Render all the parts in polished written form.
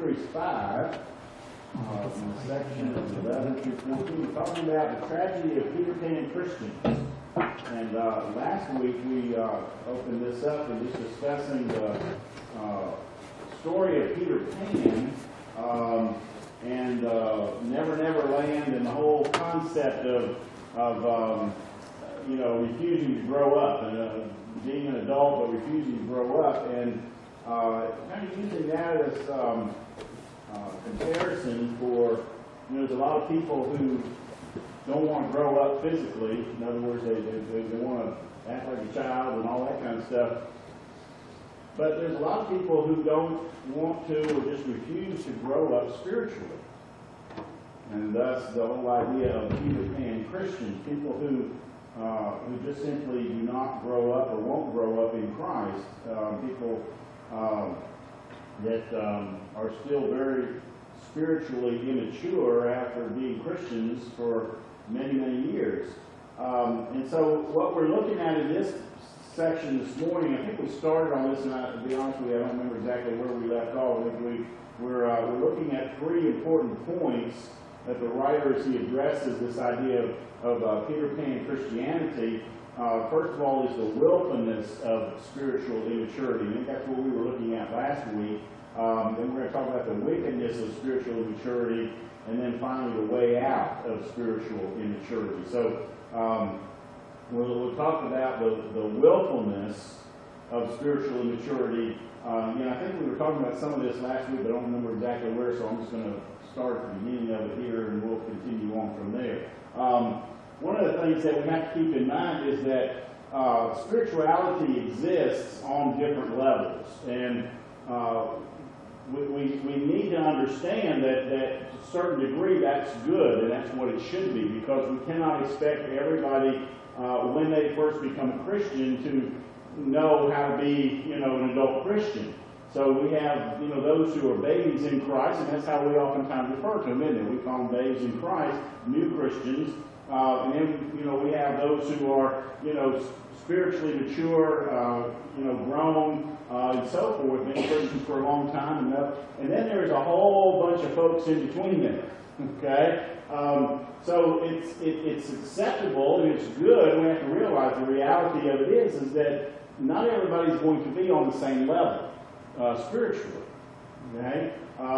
Series 5, section 11 through 14, we're talking about the tragedy of Peter Pan Christians. And last week we opened this up and just discussing the story of Peter Pan and Never Never Land and the whole concept of refusing to grow up and being an adult but refusing to grow up, and kind of using that as comparison for, there's a lot of people who don't want to grow up physically. In other words, they want to act like a child and all that kind of stuff. But there's a lot of people who don't want to or just refuse to grow up spiritually. And thus the whole idea of Peter Pan Christians, people who just simply do not grow up or won't grow up in Christ, people that are still very spiritually immature after being Christians for many, many years. And so what we're looking at in this section this morning, I think we started on this, and to be honest with you, I don't remember exactly where we left off. I think we're looking at three important points that the writer, as he addresses this idea of Peter Pan Christianity. First of all, is the willfulness of spiritual immaturity. I think that's what we were looking at last week. Then we're going to talk about the wickedness of spiritual immaturity, and then finally the way out of spiritual immaturity. So we'll talk about the willfulness of spiritual immaturity. I think we were talking about some of this last week, but I don't remember exactly where, so I'm just going to start at the beginning of it here, and we'll continue on from there. One of the things that we have to keep in mind is that spirituality exists on different levels, and we need to understand that to a certain degree that's good, and that's what it should be, because we cannot expect everybody when they first become a Christian to know how to be, an adult Christian. So we have, those who are babies in Christ, and that's how we oftentimes refer to them, isn't it? We call them babes in Christ, new Christians. And then, we have those who are, spiritually mature, grown, and so forth, been Christians for a long time. And then there's a whole bunch of folks in between there, okay? So it's acceptable and it's good. We have to realize the reality of it is that not everybody's going to be on the same level spiritually, okay?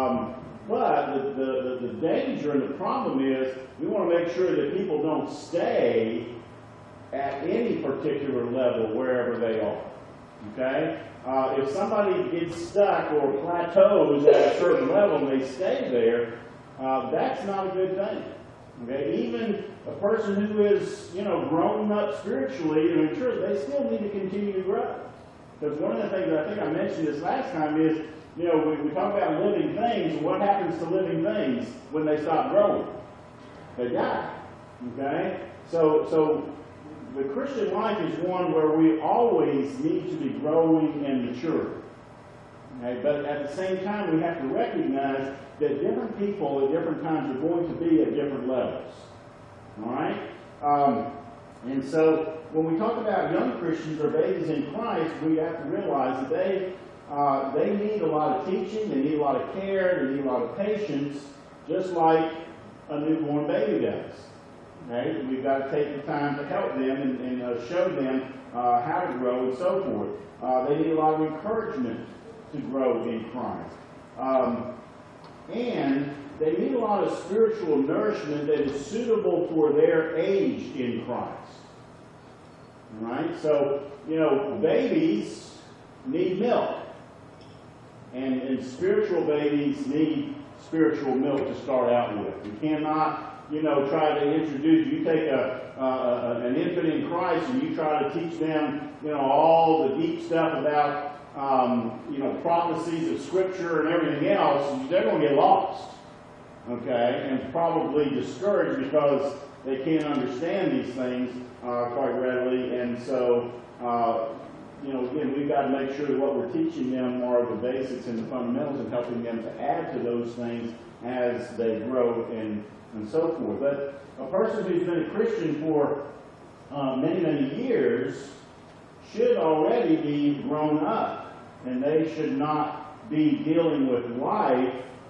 But the danger and the problem is we want to make sure that people don't stay at any particular level wherever they are. Okay? If somebody gets stuck or plateaus at a certain level and they stay there, that's not a good thing. Okay? Even a person who is, grown up spiritually and mature, they still need to continue to grow. Because one of the things that I think I mentioned this last time is, we talk about living things. What happens to living things when they stop growing? They die. Okay? So the Christian life is one where we always need to be growing and maturing. Okay? But at the same time, we have to recognize that different people at different times are going to be at different levels. All right? And so when we talk about young Christians or babies in Christ, we have to realize that they need a lot of teaching, they need a lot of care, they need a lot of patience, just like a newborn baby does. Okay? We've got to take the time to help them and show them how to grow and so forth. They need a lot of encouragement to grow in Christ. And they need a lot of spiritual nourishment that is suitable for their age in Christ. All right? So, babies need milk. And spiritual babies need spiritual milk to start out with. You cannot, try to introduce, you take an infant in Christ and you try to teach them, all the deep stuff about, prophecies of Scripture and everything else, they're going to get lost, okay, and probably discouraged because they can't understand these things quite readily. And so, again, we've got to make sure that what we're teaching them are the basics and the fundamentals and helping them to add to those things as they grow and so forth. But a person who's been a Christian for many, many years should already be grown up, and they should not be dealing with life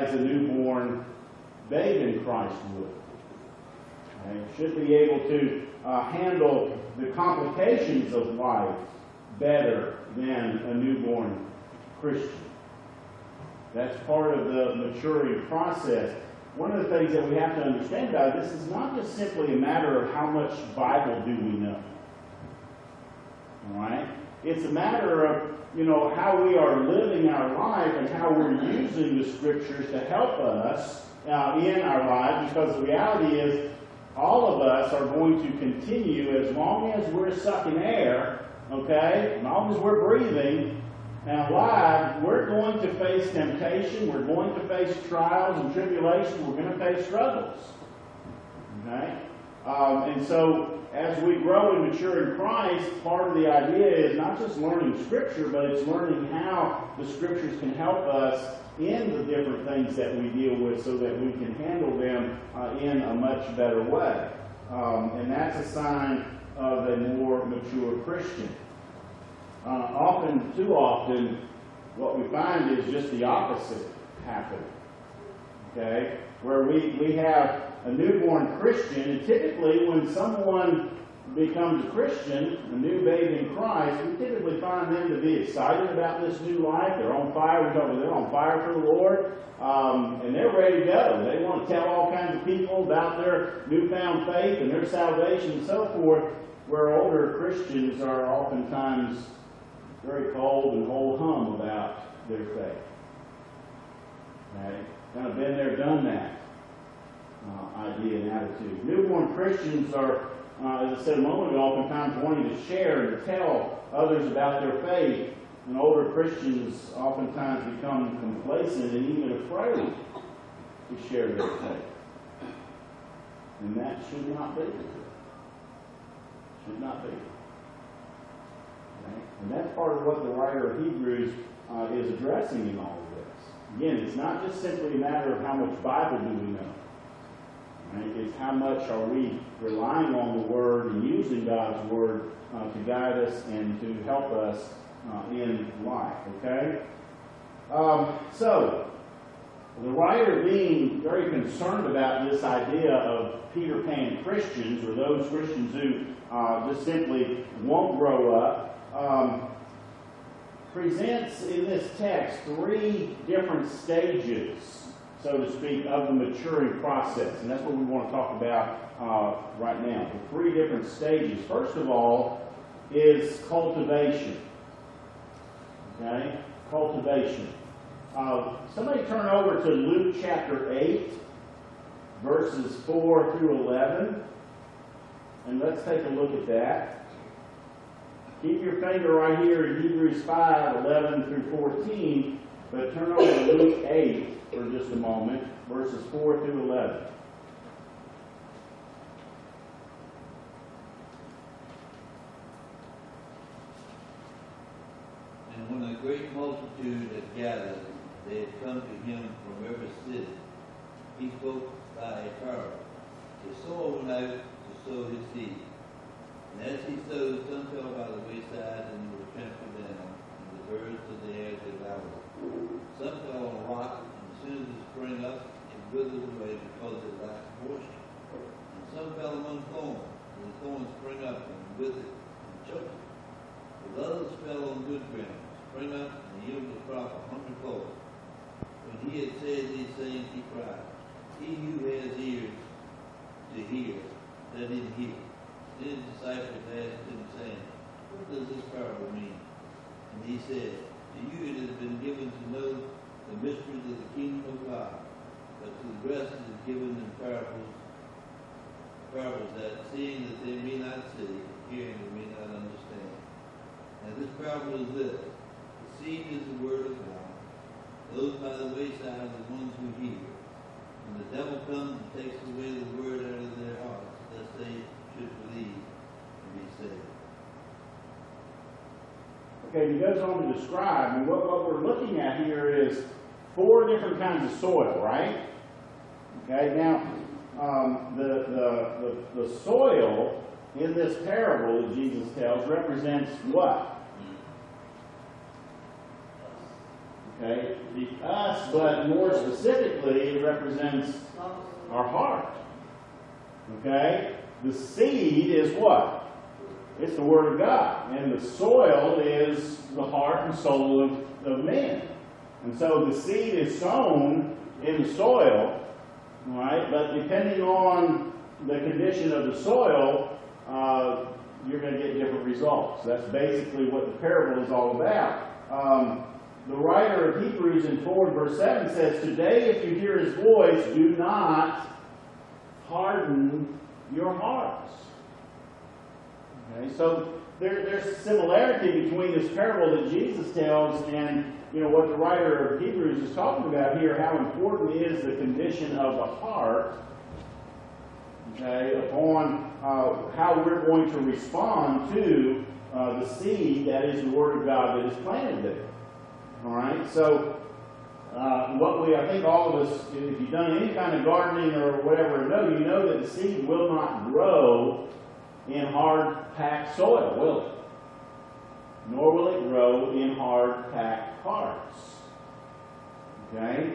as a newborn babe in Christ would. Okay? Should be able to handle the complications of life better than a newborn Christian. That's part of the maturing process. One of the things that we have to understand about this is not just simply a matter of how much Bible do we know. All right? It's a matter of, how we are living our life and how we're using the Scriptures to help us in our lives, because the reality is all of us are going to continue as long as we're sucking air, okay? As long as we're breathing and alive, we're going to face temptation, we're going to face trials and tribulations, we're going to face struggles. Okay? And so, as we grow and mature in Christ, part of the idea is not just learning Scripture, but it's learning how the Scriptures can help us in the different things that we deal with so that we can handle them in a much better way. And that's a sign of a more mature Christian. Too often, what we find is just the opposite happening. Okay? Where we have a newborn Christian, and typically when someone becomes a Christian, a new babe in Christ, we typically find them to be excited about this new life. They're on fire. They're on fire for the Lord, and they're ready to go. They want to tell all kinds of people about their newfound faith and their salvation and so forth, where older Christians are oftentimes very cold and whole-hum about their faith. Okay? Kind of been there, done that idea and attitude. Newborn Christians are, as I said a moment ago, oftentimes wanting to share and to tell others about their faith. And older Christians oftentimes become complacent and even afraid to share their faith. And that should not be. Should not be. Okay? And that's part of what the writer of Hebrews is addressing in all of this. Again, it's not just simply a matter of how much Bible do we know. Right? It's how much are we relying on the Word and using God's Word to guide us and to help us in life. Okay? So, the writer being very concerned about this idea of Peter Pan Christians, or those Christians who just simply won't grow up, presents in this text three different stages, so to speak, of the maturing process. And that's what we want to talk about right now. The three different stages. First of all is cultivation. Okay? Cultivation. Somebody turn over to Luke chapter 8, verses 4 through 11. And let's take a look at that. Keep your finger right here in Hebrews 5, 11 through 14. But turn over to Luke 8 for just a moment, verses 4 through 11. And when a great multitude had gathered, they had come to him from every city. He spoke by a parable. The sower went out to sow his seed. And as he sowed, some fell by the wayside and were trampled down, and the birds of the air devoured. Some fell on a rock, and as soon as it sprang up, it withered away because it lacked moisture. And some fell among thorns, and the thorns sprang up and withered and choked it. But others fell on good ground, sprang up and yielded a crop 100-fold. When he had said these things, he cried, "He who has ears to hear, let him hear." Then his disciples asked him, saying, "What does this parable mean?" And he said, "To you it has been given to know the mysteries of the kingdom of God, but to the rest it is given in parables, that seeing that they may not see, hearing they may not understand. And this parable is this: the seed is the word of God. Those by the wayside are the ones who hear. And the devil comes and takes away the word out of their hearts, lest they should believe and be saved." Okay, he goes on to describe, and what we're looking at here is 4 different kinds of soil, right? Okay, now, the soil in this parable that Jesus tells represents what? Okay? Us, but more specifically, it represents our heart. Okay? The seed is what? It's the Word of God. And the soil is the heart and soul of man. And so the seed is sown in the soil, all right? But depending on the condition of the soil, you're going to get different results. That's basically what the parable is all about. The writer of Hebrews in 4 verse 7 says, "Today if you hear his voice, do not harden your hearts." Okay, so there's a similarity between this parable that Jesus tells and what the writer of Hebrews is talking about here, how important is the condition of the heart, okay, upon how we're going to respond to the seed that is the Word of God that is planted there. All right, so I think all of us, if you've done any kind of gardening or whatever, you know that the seed will not grow in hard, packed soil, will it? Nor will it grow in hard, packed hearts. Okay?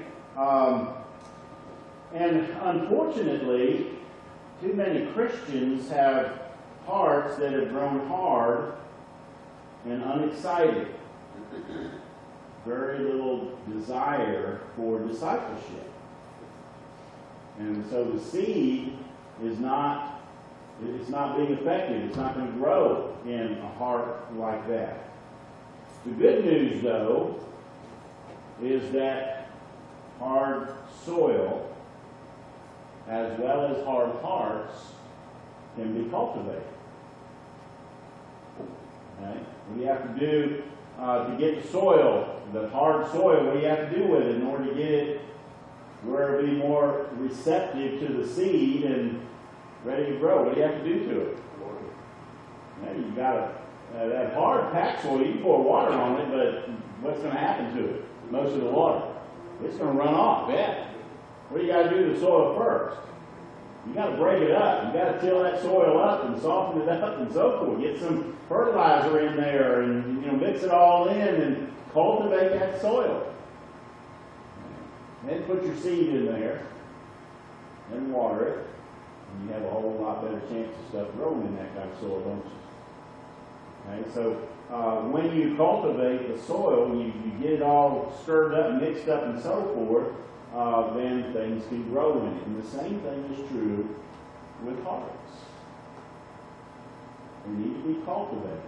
And unfortunately, too many Christians have hearts that have grown hard and unexcited. Very little desire for discipleship. And so the seed is not being effective. It's not going to grow in a heart like that. The good news, though, is that hard soil, as well as hard hearts, can be cultivated. Okay? What do you have to do to get the soil, the hard soil? What do you have to do with it in order to get it where it'll be more receptive to the seed and ready to grow? What do you have to do to it? You got that hard packed soil. You pour water on it, but what's going to happen to it? Most of the water, it's going to run off. Yeah. What do you got to do to the soil first? You got to break it up. You got to till that soil up and soften it up and so forth. Get some fertilizer in there and mix it all in and cultivate that soil. Then put your seed in there and water it. And you have a whole lot better chance of stuff growing in that kind of soil, don't you? Okay, so when you cultivate the soil, you get it all stirred up, mixed up, and so forth, then things can grow in it. And the same thing is true with hearts. They need to be cultivated.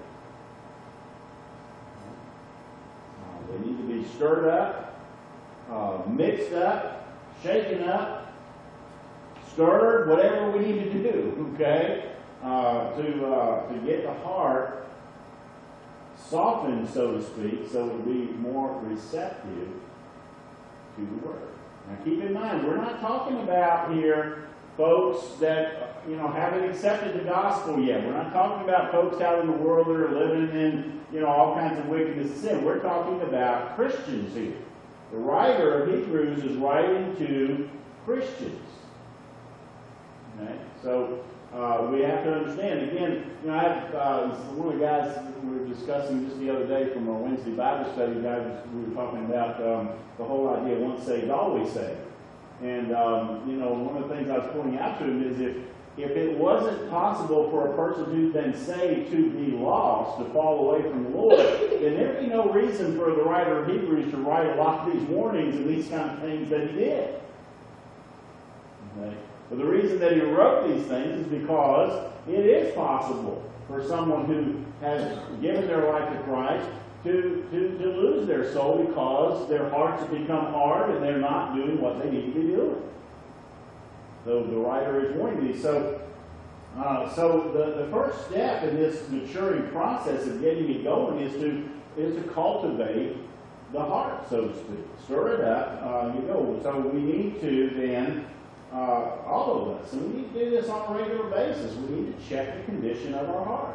They need to be stirred up, mixed up, shaken up, stirred, whatever we need to do, okay, to get the heart softened, so to speak, so it will be more receptive to the Word. Now keep in mind, we're not talking about here folks that haven't accepted the gospel yet. We're not talking about folks out in the world that are living in all kinds of wickedness and sin. We're talking about Christians here. The writer of Hebrews is writing to Christians. Okay? So we have to understand. Again, I have one of the guys we were discussing just the other day from our Wednesday Bible study. We were talking about the whole idea of once saved, always saved. And one of the things I was pointing out to him is if it wasn't possible for a person who's been saved to be lost, to fall away from the Lord, then there'd be no reason for the writer of Hebrews to write a lot of these warnings and these kind of things that he did. Okay? But the reason that he wrote these things is because it is possible for someone who has given their life to Christ to lose their soul because their hearts have become hard and they're not doing what they need to be doing. So the writer is warning these. So the first step in this maturing process of getting it going is to cultivate the heart, so to speak. Stir it up. So we need to then, all of us, and we need to do this on a regular basis. We need to check the condition of our heart.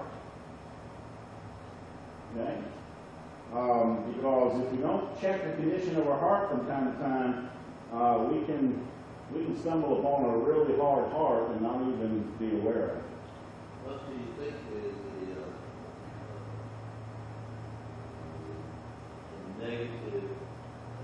Okay? Because if we don't check the condition of our heart from time to time, we can stumble upon a really hard heart and not even be aware of it. What do you think is the negative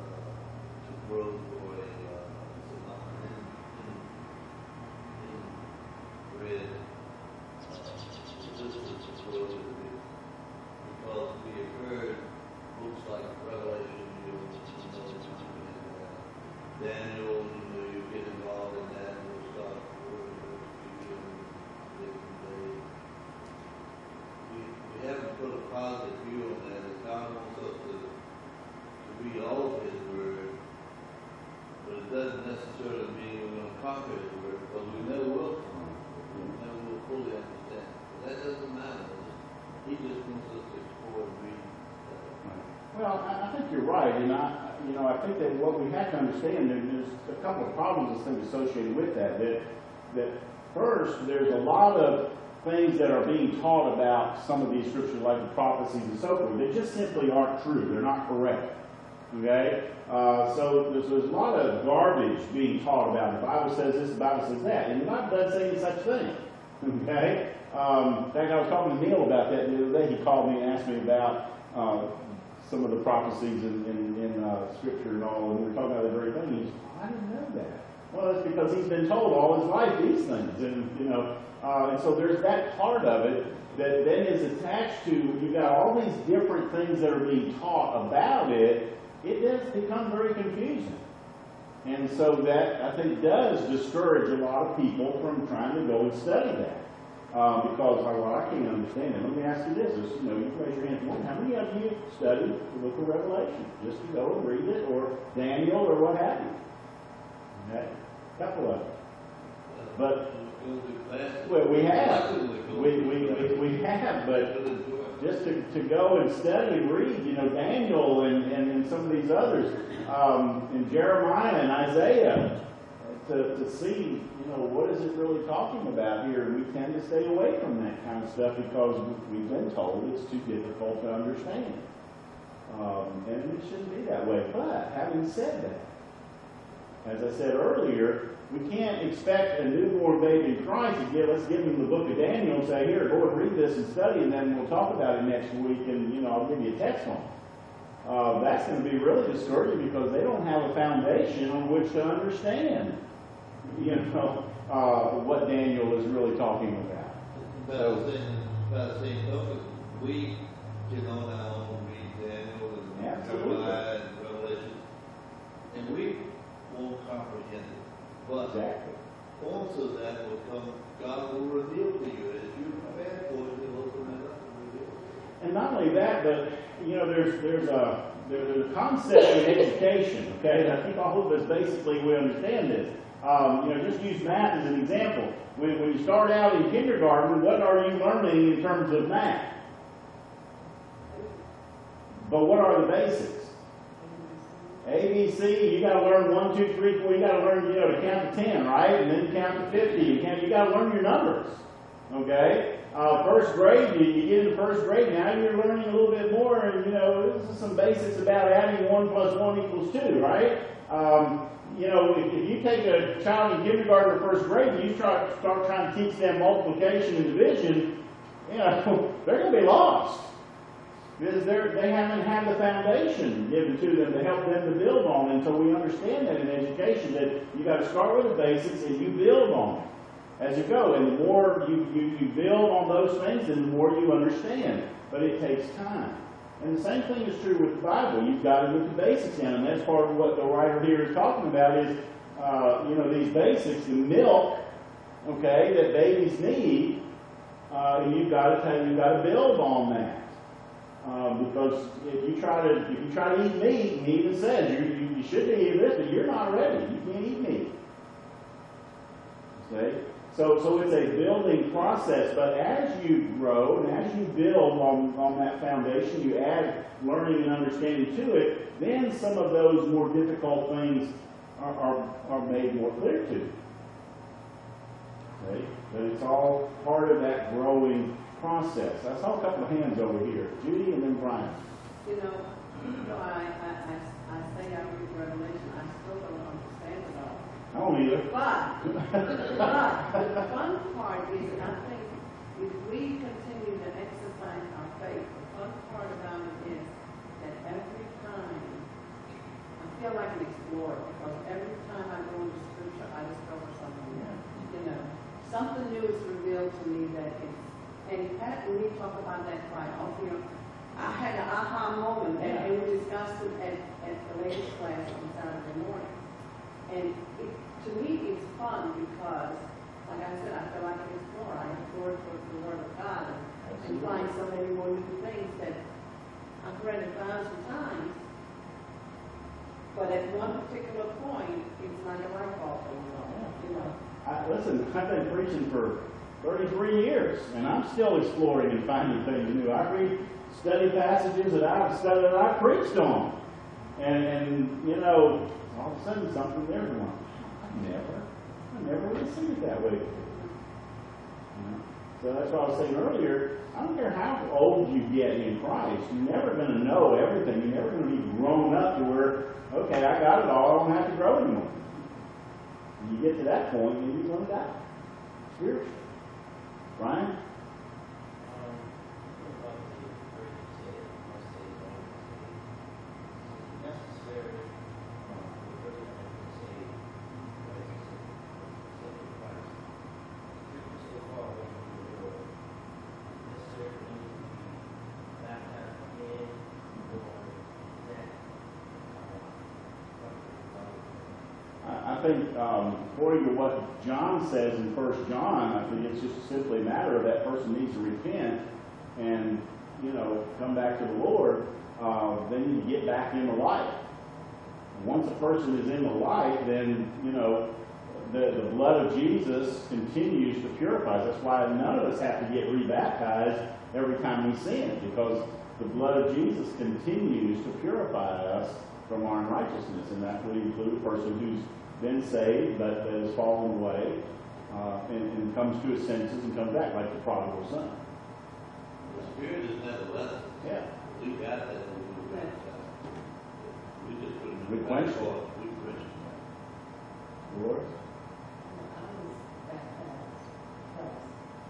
Daniel, you get involved in that, and we'll start different days. We haven't put a positive view on that, as God wants us to read all of His Word, but it doesn't necessarily mean we're going to conquer His Word, because we never will. We never will fully understand. But that doesn't matter. He just wants us to explore and read. Well, I think you're right, and I think that what we have to understand, and there's a couple of problems I think associated with that first, there's a lot of things that are being taught about some of these scriptures, like the prophecies and so forth, they just simply aren't true. They're not correct. Okay? So there's a lot of garbage being taught about it. The Bible says this, the Bible says that, and the Bible doesn't say any such thing. Okay? In fact, I was talking to Neil about that the other day. He called me and asked me about some of the prophecies in Scripture and all, and we were talking about the very thing. He said, I didn't know that. Well, that's because he's been told all his life these things, and so there's that part of it that then is attached to. You've got all these different things that are being taught about it. It does become very confusing, and so that I think does discourage a lot of people from trying to go and study that. Because I can't understand it. Let me ask you this: you can raise your hand. How many of you studied the book of Revelation just to go and read it, or Daniel, or what have you? Okay, a couple of them. But well, we have, we have, but just to go and study and read, Daniel and some of these others, and Jeremiah and Isaiah, to see. What is it really talking about here? And we tend to stay away from that kind of stuff because we've been told it's too difficult to understand. And it shouldn't be that way. But having said that, as I said earlier, we can't expect a newborn baby in Christ to let's give him the book of Daniel and say, here, go and read this and study, and then we'll talk about it next week, and I'll give you a text on it. That's going to be really discouraging because they don't have a foundation on which to understand what Daniel is really talking about. By the same token, we can on our own read Daniel and Jeremiah and Revelation, and we won't comprehend it. But exactly. Also that will come, God will reveal to you as you prepare for it, He'll open it up and reveal it. And not only that, but there's a concept in education, okay? And I think I hope that basically we understand this. Just use math as an example. When you start out in kindergarten, what are you learning in terms of math? But what are the basics? A, B, C, you got to learn 1, 2, 3, 4. You got to learn, to count to 10, right? And then count to 50. You got to learn your numbers, okay? First grade, you get into first grade. Now you're learning a little bit more, and this is some basics about adding 1 plus 1 equals 2, right? If you take a child in kindergarten or first grade and you start trying to teach them multiplication and division, they're going to be lost. Because they haven't had the foundation given to them to help them to build on. And so we understand that in education, that you got to start with the basics and you build on it as you go. And the more you build on those things, then the more you understand. But it takes time. And the same thing is true with the Bible. You've got to get the basics down, and that's part of what the writer here is talking about is, these basics, the milk, okay, that babies need, and you've got to build on that. Because if you try to eat meat, and he even says you should be eating this, but you're not ready. You can't eat meat. Okay? So it's a building process, but as you grow and as you build on that foundation, you add learning and understanding to it, then some of those more difficult things are made more clear to you. Okay? But it's all part of that growing process. I saw a couple of hands over here. Judy and then Brian. I say I read Revelation, I still don't understand it all. I don't either. But the fun part is, I think, if we continue to exercise our faith, the fun part about it is that every time, I feel like an explorer, because every time I go into Scripture, I discover something new. Something new is revealed to me that it's, and Pat, when you talk about that triumphant, I had an aha moment, and we discussed it at the ladies' class on Saturday morning. And to me, it's fun because, like I said, I feel like an explorer. I explore the Word of God and find so many more new things that I've read 1,000 times. But at one particular point, it's like a light bulb goes on, you know. Listen, I've been preaching for 33 years, and I'm still exploring and finding things new. I read study passages that I preached on. And you know, all of a sudden something there going, I never really seen it that way before. You know? So that's what I was saying earlier. I don't care how old you get in Christ, you're never going to know everything. You're never going to be grown up to where, okay, I got it all, I don't have to grow anymore. When you get to that point, maybe you're going to die. Spiritually. Brian? I think, according to what John says in 1 John, I think it's just simply a matter of that person needs to repent and, you know, come back to the Lord. Then you get back in the light. Once a person is in the light, then, you know, the blood of Jesus continues to purify. That's why none of us have to get rebaptized every time we sin, because the blood of Jesus continues to purify us from our unrighteousness, and that would include a person who's been saved but has fallen away and comes to his senses and comes back, like the prodigal son. The Spirit is never left. Yeah. We got that when we were baptized. We just put him in We the quenched back it. door. We quenched it. Lord? I was baptized twice.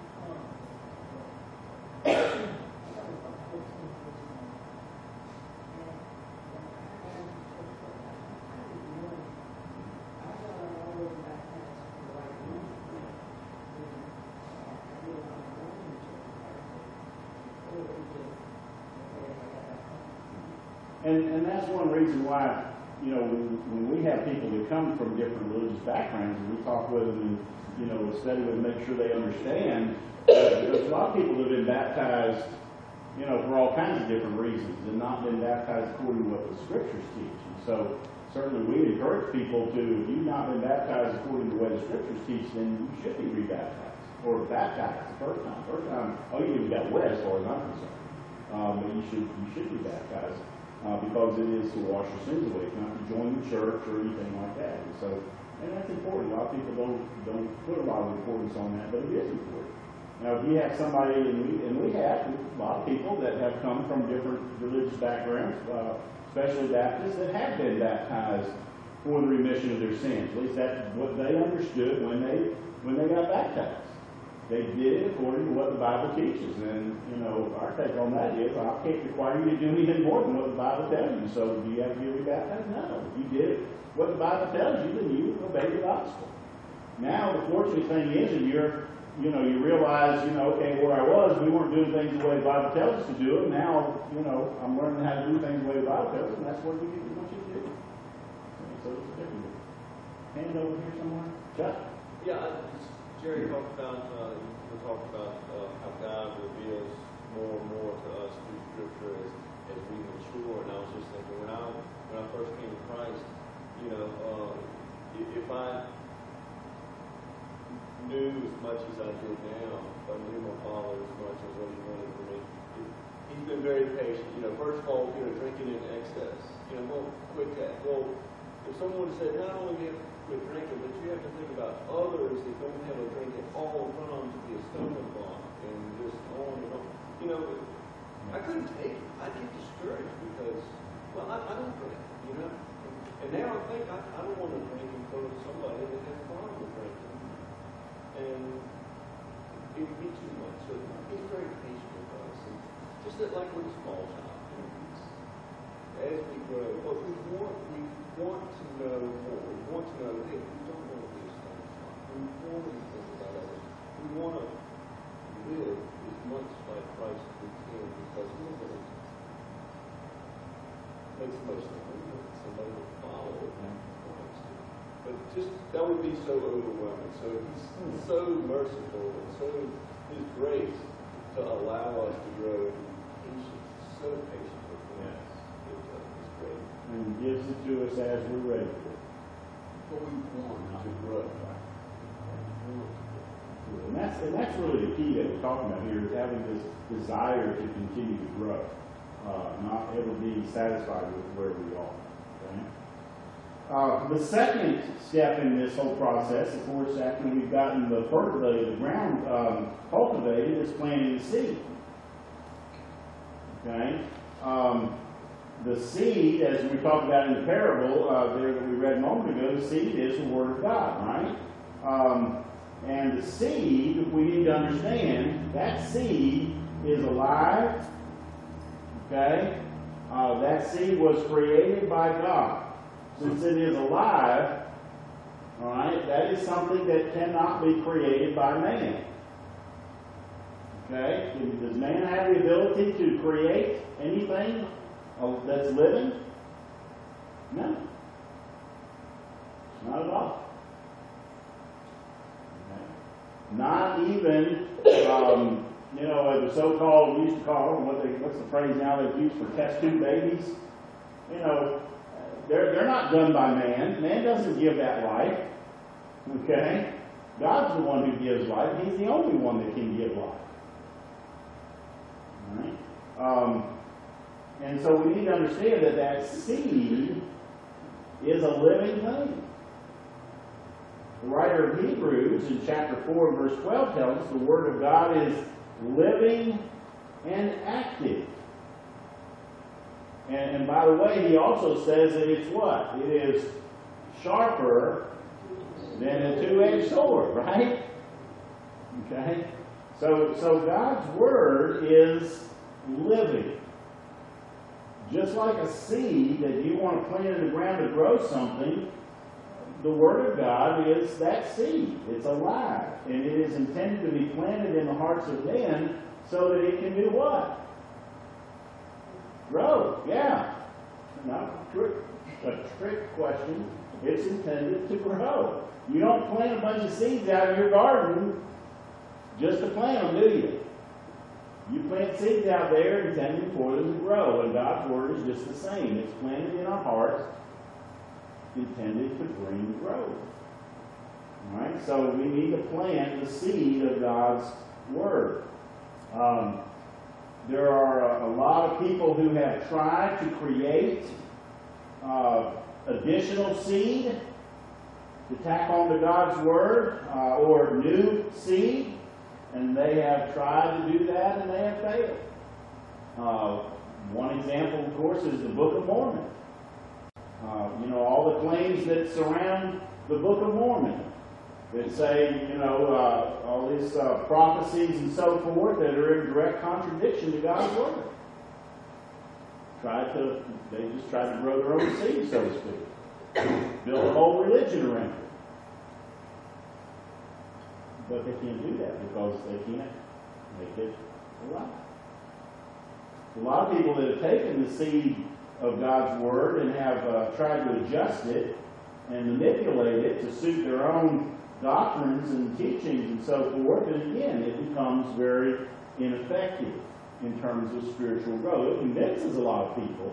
And that's one reason why, you know, when we have people that come from different religious backgrounds and we talk with them and, you know, study with them, make sure they understand, there's a lot of people that have been baptized, you know, for all kinds of different reasons and not been baptized according to what the Scriptures teach. And so certainly we encourage people to, if you've not been baptized according to the way the Scriptures teach, then you should be rebaptized or baptized the first time. First time, oh, you even got wet as far as I'm concerned. But you should be baptized. Because it is to wash your sins away. It's not to join the church or anything like that. And so, and that's important. A lot of people don't put a lot of importance on that, but it is important. Now, if you have somebody, and we have a lot of people that have come from different religious backgrounds, especially Baptists, that have been baptized for the remission of their sins. At least that's what they understood when they got baptized. They did it according to what the Bible teaches. And, you know, our take on that is, I can't require you to do anything more than what the Bible tells you. So do you have to be rebaptized? No. If you did what the Bible tells you, then you obey the gospel. Now, the fortunate thing is that you realize, you know, okay, where I was, we weren't doing things the way the Bible tells us to do it. Now, you know, I'm learning how to do things the way the Bible tells us, and that's what we want you to do. So it's a different deal. Hand over here somewhere. Chuck? Yeah, Jerry talked about, how God reveals more and more to us through Scripture as we mature. And I was just thinking, when I first came to Christ, you know, if I knew as much as I did now, if I knew my Father as much as what He wanted for me, He's been very patient. You know, first of all, you know, drinking in excess. You know, well, quit that. Well, if someone said, not only do you have to quit drinking, but you have to think about others that don't have a drink at all, run on to be a stumbling block, and just on and on. You know, I couldn't take it. I'd get discouraged because, well, I don't drink, you know. And now I think I don't want to drink in front of somebody that has a problem with drinking. And it would be too much. So He's very patient with us. And just that, like with a small child, you know, as we grow, but we want to know more. We want to know, hey, we don't want to be a small child. We want to think about others. We want to live as much like Christ as we can, because we don't want to make so much of it. Somebody will follow Christ. But that would be so overwhelming. So he's so merciful and so his grace to allow us to grow in patience, so patient with us. It's great. And He gives it to us as we're ready for it. But we want to grow. And that's really the key that we're talking about here, is having this desire to continue to grow, not ever be satisfied with where we are. Okay? The second step in this whole process, of course, after we've gotten the ground cultivated, is planting the seed. Okay? The seed, as we talked about in the parable there that we read a moment ago, the seed is the Word of God, right? And the seed, we need to understand, that seed is alive. Okay? That seed was created by God. Since it is alive, all right, that is something that cannot be created by man. Okay? Does man have the ability to create anything that's living? No. Not at all. Not even, the so-called, we used to call them, what's the phrase now they use for test tube babies? They're not done by man. Man doesn't give that life. Okay? God's the one who gives life. He's the only one that can give life. All right? And so we need to understand that seed is a living thing. The writer of Hebrews in chapter 4, verse 12 tells us the Word of God is living and active. And by the way, he also says that it's what? It is sharper than a two-edged sword, right? Okay? So God's Word is living. Just like a seed that you want to plant in the ground to grow something, the Word of God is that seed. It's alive. And it is intended to be planted in the hearts of men so that it can do what? Grow. Yeah. Not a trick question. It's intended to grow. You don't plant a bunch of seeds out of your garden just to plant them, do you? You plant seeds out there intending for them to grow. And God's Word is just the same. It's planted in our hearts, intended to bring growth. All right? So we need to plant the seed of God's Word. There are a lot of people who have tried to create additional seed to tack onto God's Word, or new seed, and they have tried to do that and they have failed. One example, of course, is the Book of Mormon. All the claims that surround the Book of Mormon that say, all these prophecies and so forth that are in direct contradiction to God's Word. They just tried to grow their own seed, so to speak. Build a whole religion around it. But they can't do that because they can't make it alive. A lot of people that have taken the seed of God's Word and have tried to adjust it and manipulate it to suit their own doctrines and teachings and so forth, and again, it becomes very ineffective in terms of spiritual growth. It convinces a lot of people.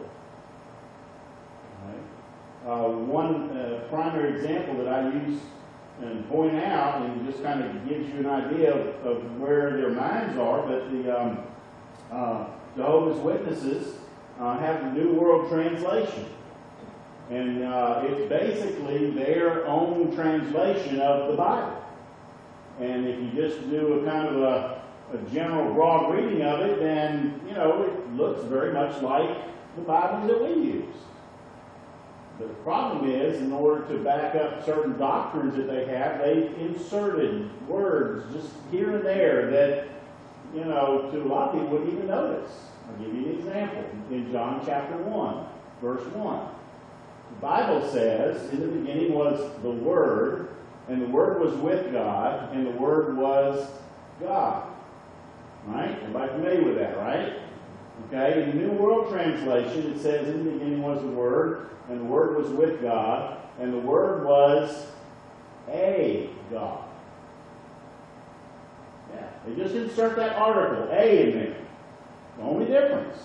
Right? One primary example that I use and point out, and just kind of gives you an idea of where their minds are, but the Jehovah's Witnesses have the New World Translation. And it's basically their own translation of the Bible. And if you just do a kind of a general broad reading of it, then, it looks very much like the Bible that we use. But the problem is, in order to back up certain doctrines that they have, they've inserted words just here and there that, to a lot of people wouldn't even notice. I'll give you an example. In John chapter 1, verse 1. The Bible says, in the beginning was the Word, and the Word was with God, and the Word was God. Right? Everybody familiar with that, right? Okay, in the New World Translation, it says, in the beginning was the Word, and the Word was with God, and the Word was a God. Yeah, they just insert that article, a, in there. The only difference.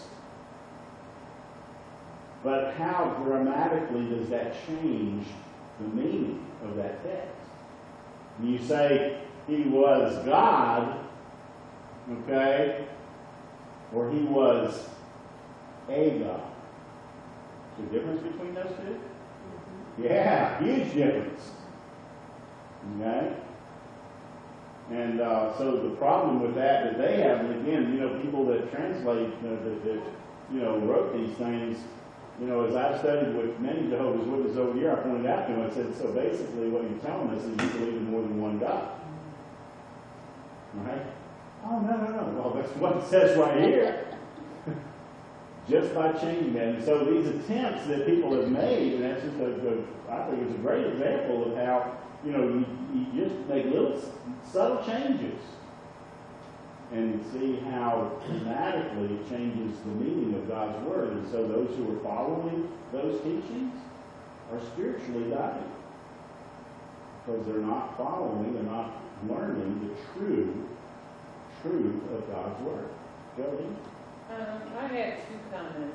But how grammatically does that change the meaning of that text? When you say he was God, okay, or he was a God. Is there a difference between those two? Yeah, huge difference. Okay? And so the problem with that they have, and again, people that translate, that wrote these things, as I've studied with many Jehovah's Witnesses over the year, I pointed out to them, I said, so basically what you're telling us is you believe in more than one God. Right? Oh, no. Well, that's what it says right here. Just by changing that. And so these attempts that people have made, and that's just I think it's a great example of how, you just make little subtle changes and see how dramatically it changes the meaning of God's Word. And so those who are following those teachings are spiritually dying because they're not following, they're not learning the truth of God's Word. Jody? I had two comments.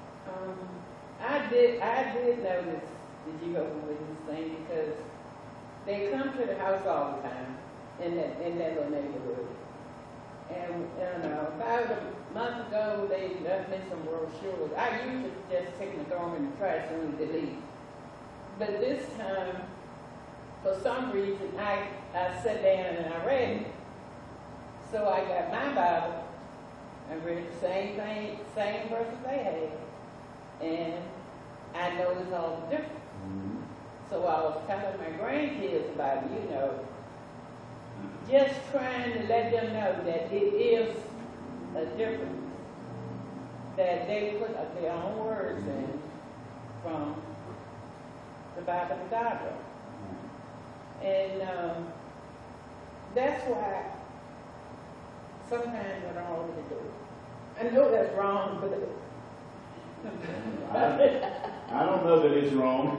I did notice the Jehovah's Witness thing because they come to the house all the time in that little neighborhood. And about a month ago, they left me some brochures. I usually just take them, throw them in the trash and delete. But this time, for some reason, I sat down and I read it. So I got my Bible. I read the same thing, same verses they had, and I noticed all the difference. Mm-hmm. So I was telling my grandkids about it, just trying to let them know that it is a difference, that they put their own words in from the Bible to God. And that's why sometimes I don't always do it. I know that's wrong, but I don't know that it's wrong.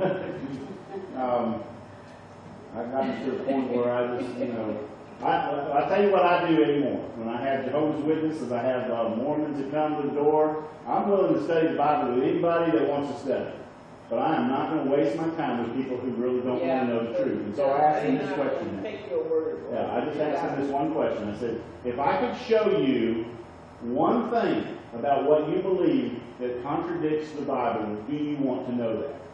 I've gotten to the point where I just, I tell you what I do anymore. When I have Jehovah's Witnesses, I have Mormons that come to the door. I'm willing to study the Bible with anybody that wants to study. But I am not going to waste my time with people who really don't want to know the truth. And so I asked them this question. Take your word. Yeah, I just asked them this one question. I said, if I could show you one thing about what you believe that contradicts the Bible, do you want to know that?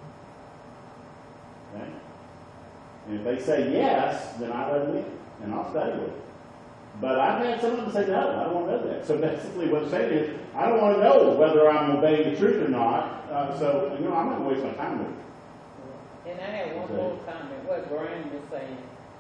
Okay? And if they say yes, then I let them in, and I'll study with them. But I've had some of them say, no, I don't want to know that. So basically what I'm saying is, I don't want to know whether I'm obeying the truth or not. So, I'm not going to waste my time with it. And I have one more comment, what Brian was saying.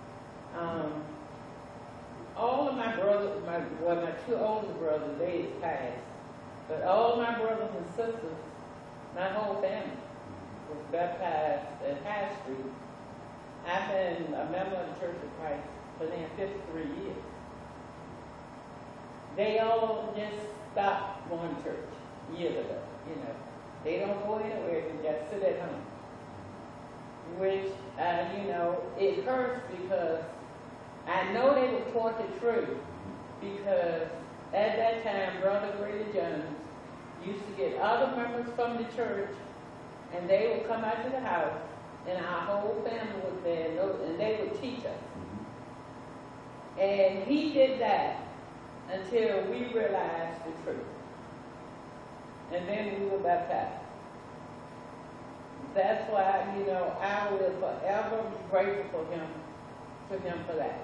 All of my brothers, my two older brothers, they is passed. But all my brothers and sisters, my whole family, was baptized at High Street. I've been a member of the Church of Christ for now 53 years. They all just stopped going to church years ago, They don't go anywhere, they just sit at home. Which, it hurts because I know they were taught the truth, because at that time, Brother Grady Jones used to get other members from the church, and they would come out to the house, and our whole family was there, and they would teach us. And he did that until we realized the truth. And then we were baptized. That's why, I will forever be grateful to him for that.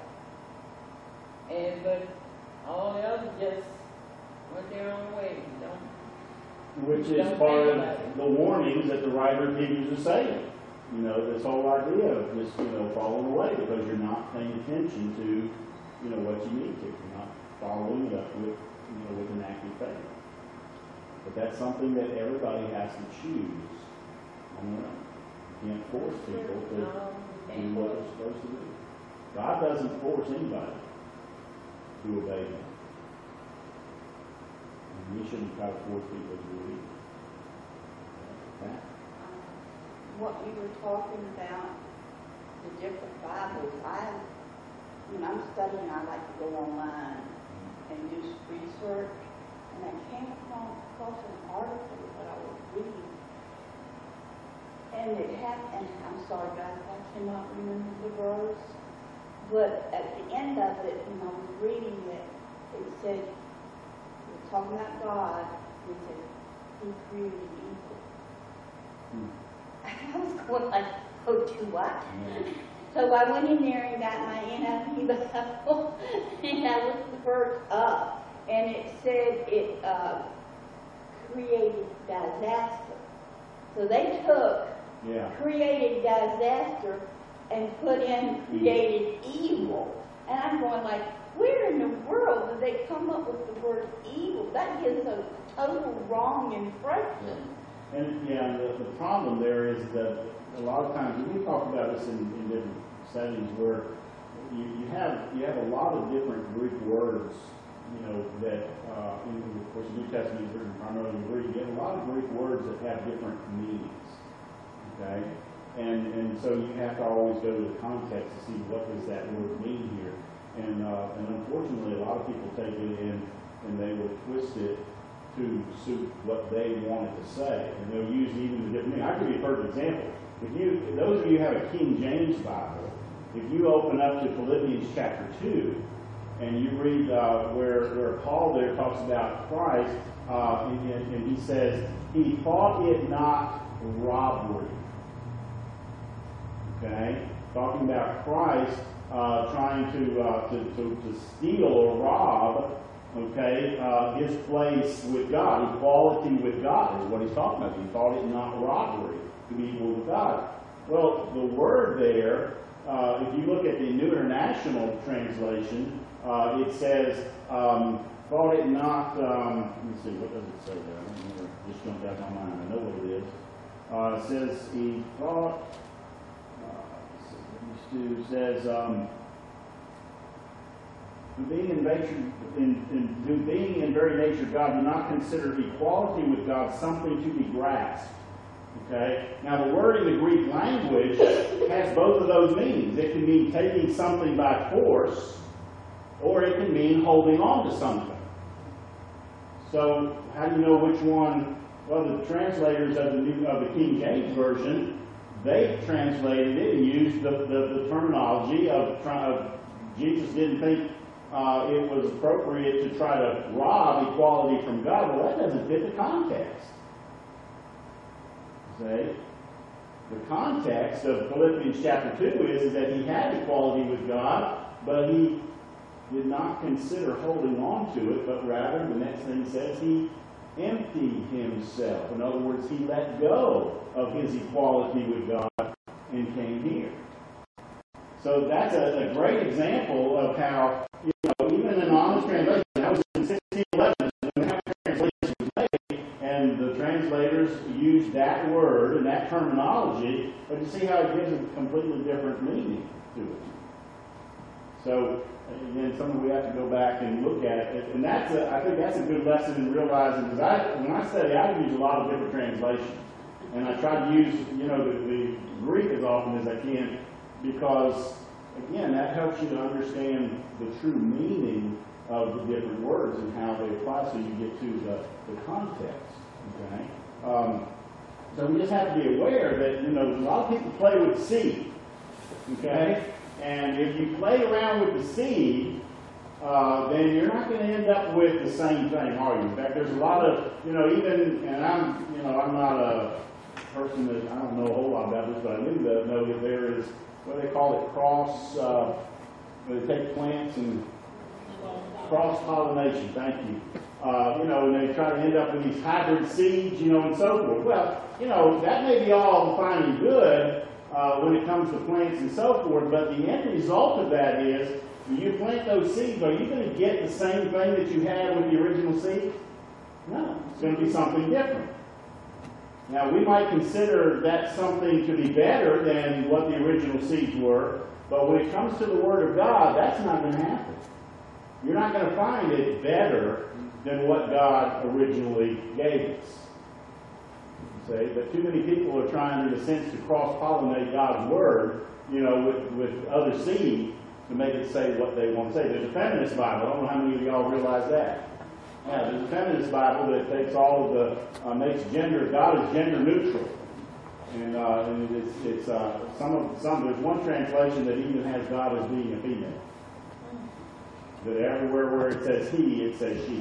But all the others just went their own way. Which is part of the warnings that the writer of Hebrews is saying. This whole idea of just, falling away because you're not paying attention to, what you need to. You're not following it up with an active faith. But that's something that everybody has to choose on their own. You can't force people to do what they're supposed to do. God doesn't force anybody to obey Him. And we shouldn't try to force people to do it either. Okay? What you were talking about, the different Bibles, when I'm studying, I like to go online and do research, and I came across an article that I was reading, and it had, and I'm sorry guys, I cannot remember the verse, but at the end of it, when I was reading it, it said, we're talking about God, it said, He created evil. I was going like, oh, to what? So I went in there and got my NIV Bible, and I looked the verse up, and it said it created disaster. So they took created disaster and put in created evil. And I'm going like, where in the world did they come up with the word evil? That gives a total wrong impression. And the problem there is that a lot of times, and we talk about this in different settings, where you have a lot of different Greek words, that of course the New Testament is written primarily in Greek. You have a lot of Greek words that have different meanings. Okay, and so you have to always go to the context to see what does that word mean here. And unfortunately, a lot of people take it in and they will twist it to suit what they wanted to say, and they'll use even the different meaning. I'll give you a perfect example. If those of you who have a King James Bible, if you open up to Philippians chapter 2, and you read where Paul there talks about Christ, and he says, he thought it not robbery. Okay? Talking about Christ trying to steal or rob, his place with God, equality with God is what he's talking about. He thought it not robbery to be equal with God. Well, the word there, if you look at the New International Translation, it says, thought it not, let me see, what does it say there? I don't remember, just jumped out of my mind. I know what it is. It says, he thought, says, being in very nature God, do not consider equality with God something to be grasped. Okay? Now the word in the Greek language has both of those meanings. It can mean taking something by force, or it can mean holding on to something. So how do you know which one? Well, the translators of the King James Version, they translated it and used the terminology of Jesus didn't think it was appropriate to try to rob equality from God. Well, that doesn't fit the context. See? The context of Philippians chapter 2 is that he had equality with God, but he did not consider holding on to it, but rather, the next thing says, he emptied himself. In other words, he let go of his equality with God and came here. So that's a great example of how, even an honest translation, that was in 1611, when that translation was made, and the translators used that word and that terminology, but you see how it gives a completely different meaning to it. So, again, something we have to go back and look at it. And I think that's a good lesson in realizing, because when I study, I use a lot of different translations. And I try to use, the Greek as often as I can, because, again, that helps you to understand the true meaning of the different words and how they apply, so you get to the context. Okay? So we just have to be aware that, a lot of people play with seed. Okay? And if you play around with the seed, then you're not going to end up with the same thing, are you? In fact, there's a lot of, and I'm not a person that, I don't know a whole lot about this, but I do know that there is, what do they call it, where they take plants and cross-pollination, thank you. And they try to end up with these hybrid seeds, and so forth. Well, that may be all fine and good, when it comes to plants and so forth, but the end result of that is, when you plant those seeds, are you going to get the same thing that you had with the original seed? No, it's going to be something different. Now, we might consider that something to be better than what the original seeds were, but when it comes to the Word of God, that's not going to happen. You're not going to find it better than what God originally gave us. See, but too many people are trying, in a sense, to cross-pollinate God's Word, with other seed to make it say what they want to say. There's a feminist Bible. I don't know how many of y'all realize that. Yeah, there's a feminist Bible that takes all of the, makes gender, God is gender neutral. And it's there's one translation that even has God as being a female. That everywhere where it says he, it says she.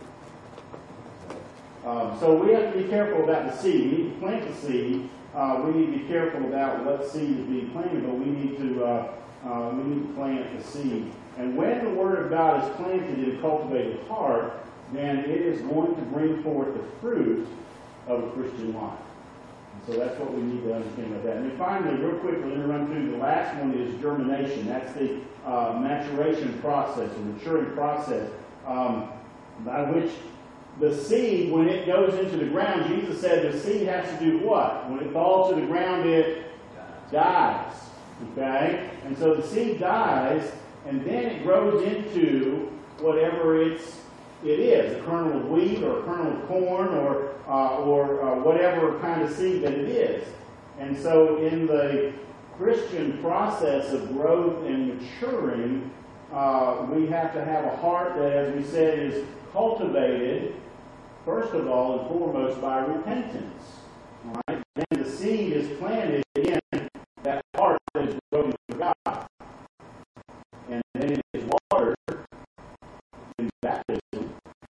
So we have to be careful about the seed. We need to plant the seed. We need to be careful about what seed is being planted, but we need to plant the seed. And when the Word of God is planted in a cultivated heart, then it is going to bring forth the fruit of a Christian life. And so that's what we need to understand about that. And then finally, real quickly, we're going to run through the last one is germination. That's the maturation process, or maturing process, by which the seed, when it goes into the ground, Jesus said the seed has to do what? When it falls to the ground, it dies. Okay? And so the seed dies, and then it grows into whatever it is, a kernel of wheat or a kernel of corn or whatever kind of seed that it is. And so in the Christian process of growth and maturing, we have to have a heart that, as we said, is cultivated, first of all and foremost, by repentance. All right? Then the seed is planted in that heart that is growing for God. And then it is watered in baptism.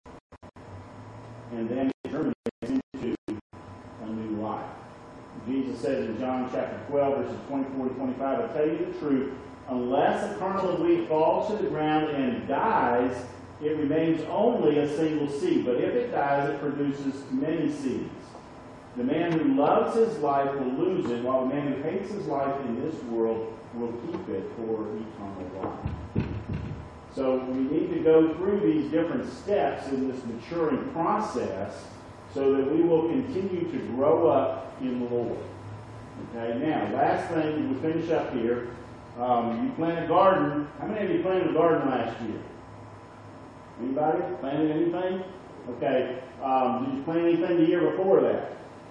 And then it germinates into a new life. Jesus says in John chapter 12, verses 24 to 25, I tell you the truth, unless a kernel of wheat falls to the ground and dies, it remains only a single seed. But if it dies, it produces many seeds. The man who loves his life will lose it, while the man who hates his life in this world will keep it for eternal life. So we need to go through these different steps in this maturing process so that we will continue to grow up in the Lord. Okay, now, last thing, we finish up here. You plant a garden. How many of you planted a garden last year? Anybody? Planted anything? Okay. Did you plant anything the year before that?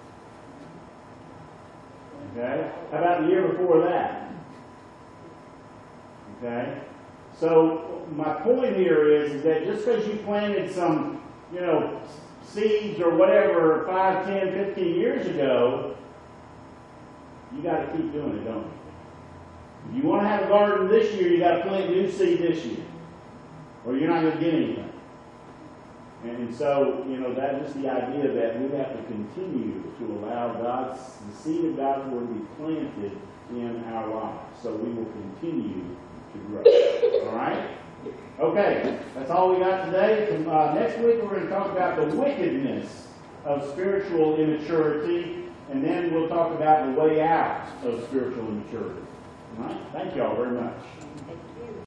Okay. How about the year before that? Okay. So my point here is that just because you planted some, seeds or whatever 5, 10, 15 years ago, you got to keep doing it, don't you? If you want to have a garden this year, you got to plant new seed this year, or you're not going to get anything. And so, that is the idea that we have to continue to allow the seed of God's Word to be planted in our lives, so we will continue to grow. All right? Okay, that's all we got today. Next week we're going to talk about the wickedness of spiritual immaturity, and then we'll talk about the way out of spiritual immaturity. All right? Thank you all very much.